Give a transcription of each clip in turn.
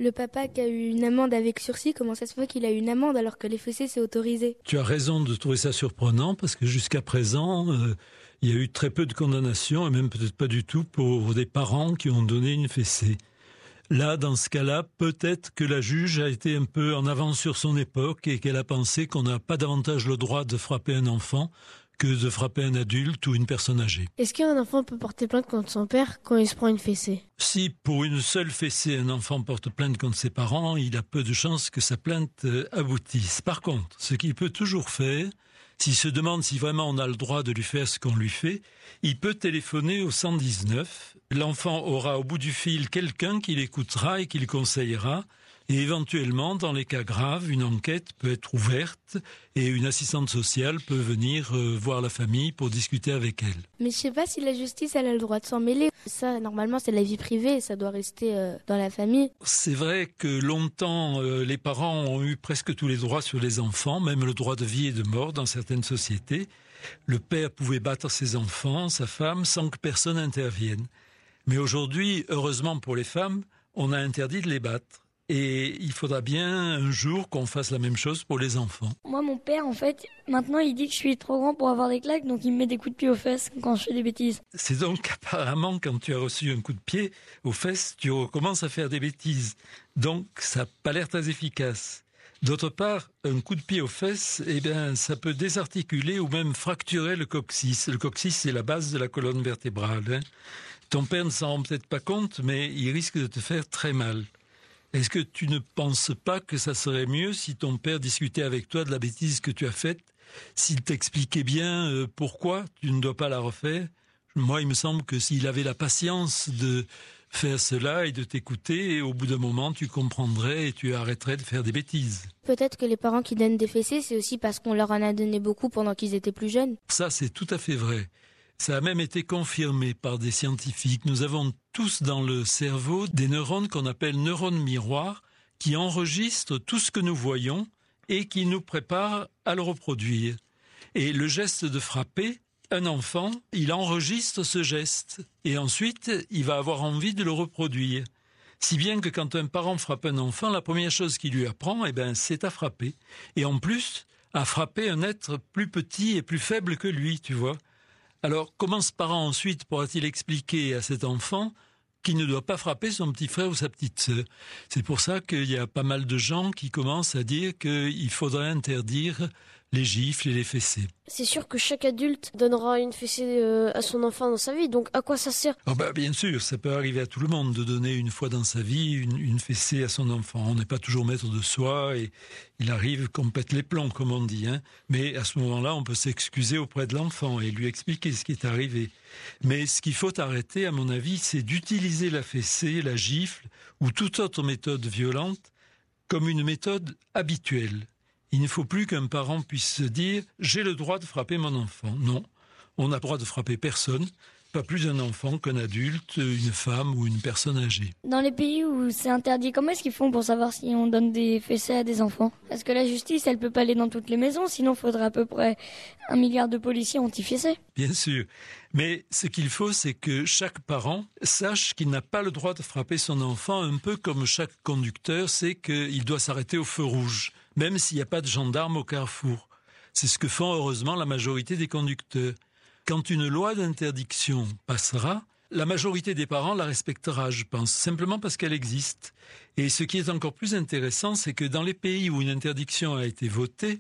Le papa qui a eu une amende avec sursis, comment ça se fait qu'il a eu une amende alors que les fessées c'est autorisé? Tu as raison de trouver ça surprenant parce que jusqu'à présent, il y a eu très peu de condamnations et même peut-être pas du tout pour des parents qui ont donné une fessée. Là, dans ce cas-là, peut-être que la juge a été un peu en avance sur son époque et qu'elle a pensé qu'on n'a pas davantage le droit de frapper un enfant que de frapper un adulte ou une personne âgée. Est-ce qu'un enfant peut porter plainte contre son père quand il se prend une fessée? Si pour une seule fessée, un enfant porte plainte contre ses parents, il a peu de chances que sa plainte aboutisse. Par contre, ce qu'il peut toujours faire, s'il se demande si vraiment on a le droit de lui faire ce qu'on lui fait, il peut téléphoner au 119. L'enfant aura au bout du fil quelqu'un qui l'écoutera et qui le conseillera. Et éventuellement, dans les cas graves, une enquête peut être ouverte et une assistante sociale peut venir voir la famille pour discuter avec elle. Mais je sais pas si la justice elle a le droit de s'en mêler. Ça, normalement, c'est la vie privée, ça doit rester dans la famille. C'est vrai que longtemps, les parents ont eu presque tous les droits sur les enfants, même le droit de vie et de mort dans certaines sociétés. Le père pouvait battre ses enfants, sa femme, sans que personne intervienne. Mais aujourd'hui, heureusement pour les femmes, on a interdit de les battre. Et il faudra bien un jour qu'on fasse la même chose pour les enfants. Moi, mon père, en fait, maintenant, il dit que je suis trop grand pour avoir des claques, donc il me met des coups de pied aux fesses quand je fais des bêtises. C'est donc apparemment, quand tu as reçu un coup de pied aux fesses, tu recommences à faire des bêtises. Donc, ça n'a pas l'air très efficace. D'autre part, un coup de pied aux fesses, ça peut désarticuler ou même fracturer le coccyx. Le coccyx, c'est la base de la colonne vertébrale. Ton père ne s'en rend peut-être pas compte, mais il risque de te faire très mal. Est-ce que tu ne penses pas que ça serait mieux si ton père discutait avec toi de la bêtise que tu as faite, s'il t'expliquait bien pourquoi tu ne dois pas la refaire? Moi, il me semble que s'il avait la patience de faire cela et de t'écouter, au bout d'un moment, tu comprendrais et tu arrêterais de faire des bêtises. Peut-être que les parents qui donnent des fessées, c'est aussi parce qu'on leur en a donné beaucoup pendant qu'ils étaient plus jeunes. Ça, c'est tout à fait vrai. Ça a même été confirmé par des scientifiques. Nous avons tous dans le cerveau des neurones qu'on appelle neurones miroirs qui enregistrent tout ce que nous voyons et qui nous préparent à le reproduire. Et le geste de frapper, un enfant, il enregistre ce geste et ensuite il va avoir envie de le reproduire. Si bien que quand un parent frappe un enfant, la première chose qu'il lui apprend, c'est à frapper. Et en plus, à frapper un être plus petit et plus faible que lui, tu vois. Alors, comment ce parent ensuite pourra-t-il expliquer à cet enfant qu'il ne doit pas frapper son petit frère ou sa petite sœur? C'est pour ça qu'il y a pas mal de gens qui commencent à dire qu'il faudrait interdire les gifles et les fessées. C'est sûr que chaque adulte donnera une fessée à son enfant dans sa vie, donc à quoi ça sert? Bien sûr, ça peut arriver à tout le monde de donner une fois dans sa vie une fessée à son enfant. On n'est pas toujours maître de soi et il arrive qu'on pète les plombs, comme on dit. Mais à ce moment-là, on peut s'excuser auprès de l'enfant et lui expliquer ce qui est arrivé. Mais ce qu'il faut arrêter, à mon avis, c'est d'utiliser la fessée, la gifle ou toute autre méthode violente comme une méthode habituelle. Il ne faut plus qu'un parent puisse se dire « j'ai le droit de frapper mon enfant ». Non, on n'a le droit de frapper personne, pas plus un enfant qu'un adulte, une femme ou une personne âgée. Dans les pays où c'est interdit, comment est-ce qu'ils font pour savoir si on donne des fessées à des enfants? Parce que la justice, elle peut pas aller dans toutes les maisons, sinon il faudrait à peu près 1 milliard de policiers anti-fessées. Bien sûr, mais ce qu'il faut, c'est que chaque parent sache qu'il n'a pas le droit de frapper son enfant, un peu comme chaque conducteur sait qu'il doit s'arrêter au feu rouge, même s'il n'y a pas de gendarme au carrefour. C'est ce que font heureusement la majorité des conducteurs. Quand une loi d'interdiction passera, la majorité des parents la respectera, je pense, simplement parce qu'elle existe. Et ce qui est encore plus intéressant, c'est que dans les pays où une interdiction a été votée,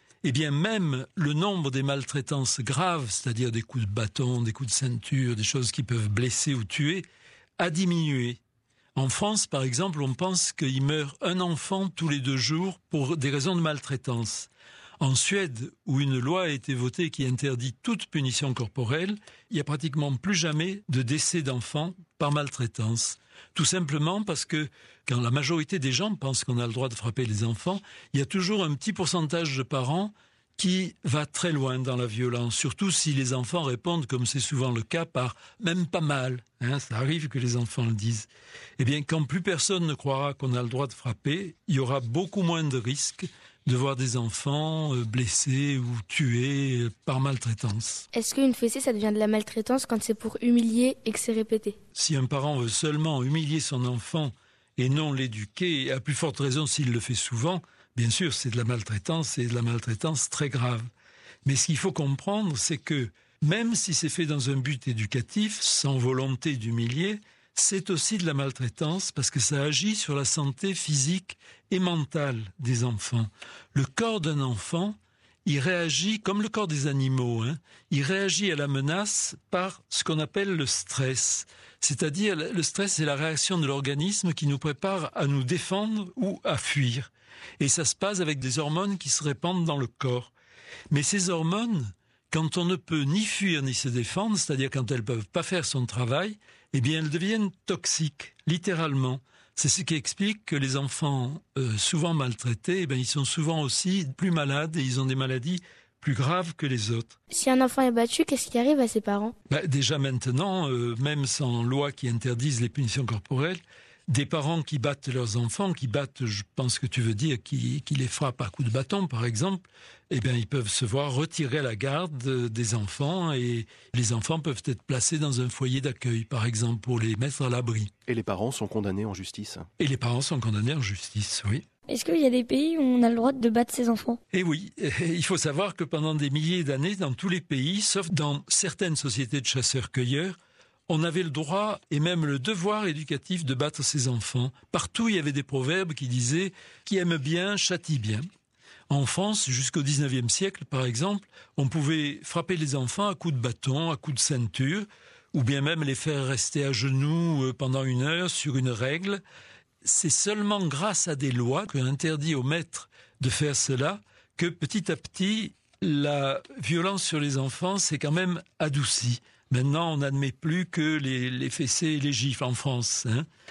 même le nombre des maltraitances graves, c'est-à-dire des coups de bâton, des coups de ceinture, des choses qui peuvent blesser ou tuer, a diminué. En France, par exemple, on pense qu'il meurt un enfant tous les 2 jours pour des raisons de maltraitance. En Suède, où une loi a été votée qui interdit toute punition corporelle, il n'y a pratiquement plus jamais de décès d'enfants par maltraitance. Tout simplement parce que quand la majorité des gens pensent qu'on a le droit de frapper les enfants, il y a toujours un petit pourcentage de parents qui va très loin dans la violence, surtout si les enfants répondent, comme c'est souvent le cas, par « même pas mal ». Ça arrive que les enfants le disent. Quand plus personne ne croira qu'on a le droit de frapper, il y aura beaucoup moins de risques de voir des enfants blessés ou tués par maltraitance. Est-ce qu'une fessée, ça devient de la maltraitance quand c'est pour humilier et que c'est répété? Si un parent veut seulement humilier son enfant et non l'éduquer, et à plus forte raison s'il le fait souvent, bien sûr, c'est de la maltraitance, et de la maltraitance très grave. Mais ce qu'il faut comprendre, c'est que même si c'est fait dans un but éducatif, sans volonté d'humilier, c'est aussi de la maltraitance parce que ça agit sur la santé physique et mentale des enfants. Le corps d'un enfant, il réagit comme le corps des animaux, il réagit à la menace par ce qu'on appelle le stress. C'est-à-dire, le stress, c'est la réaction de l'organisme qui nous prépare à nous défendre ou à fuir. Et ça se passe avec des hormones qui se répandent dans le corps. Mais ces hormones, quand on ne peut ni fuir ni se défendre, c'est-à-dire quand elles ne peuvent pas faire son travail, eh bien elles deviennent toxiques, littéralement. C'est ce qui explique que les enfants souvent maltraités, eh bien, ils sont souvent aussi plus malades et ils ont des maladies plus graves que les autres. Si un enfant est battu, qu'est-ce qui arrive à ses parents ? Déjà maintenant, même sans loi qui interdise les punitions corporelles, des parents qui battent leurs enfants, qui battent, je pense que tu veux dire, qui les frappent à coups de bâton, par exemple, eh bien, ils peuvent se voir retirer la garde des enfants et les enfants peuvent être placés dans un foyer d'accueil, par exemple, pour les mettre à l'abri. Et les parents sont condamnés en justice. Et les parents sont condamnés en justice, oui. Est-ce qu'il y a des pays où on a le droit de battre ses enfants ? Eh oui, il faut savoir que pendant des milliers d'années, dans tous les pays, sauf dans certaines sociétés de chasseurs-cueilleurs, on avait le droit et même le devoir éducatif de battre ses enfants. Partout, il y avait des proverbes qui disaient « qui aime bien, châtie bien ». En France, jusqu'au 19e siècle, par exemple, on pouvait frapper les enfants à coups de bâton, à coups de ceinture, ou bien même les faire rester à genoux pendant 1 heure sur une règle. C'est seulement grâce à des lois qu'on interdit aux maîtres de faire cela que petit à petit, la violence sur les enfants s'est quand même adoucie. Maintenant, on n'admet plus que les fessées et les gifles en France.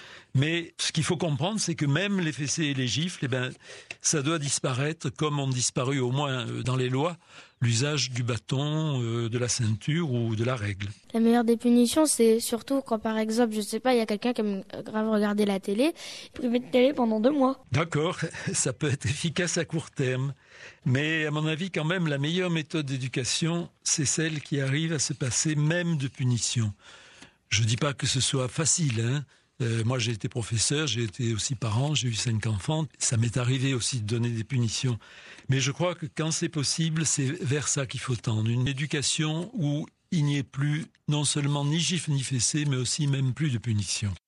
Mais ce qu'il faut comprendre, c'est que même les fessées et les gifles, ça doit disparaître, comme ont disparu au moins dans les lois, l'usage du bâton, de la ceinture ou de la règle. La meilleure des punitions, c'est surtout quand, par exemple, je sais pas, il y a quelqu'un qui aime grave regarder la télé. Privé de télé pendant 2 mois. D'accord, ça peut être efficace à court terme. Mais à mon avis, quand même, la meilleure méthode d'éducation, c'est celle qui arrive à se passer même de punition. Je ne dis pas que ce soit facile, moi, j'ai été professeur, j'ai été aussi parent, j'ai eu 5 enfants. Ça m'est arrivé aussi de donner des punitions. Mais je crois que quand c'est possible, c'est vers ça qu'il faut tendre. Une éducation où il n'y ait plus non seulement ni gifle ni fessée, mais aussi même plus de punition.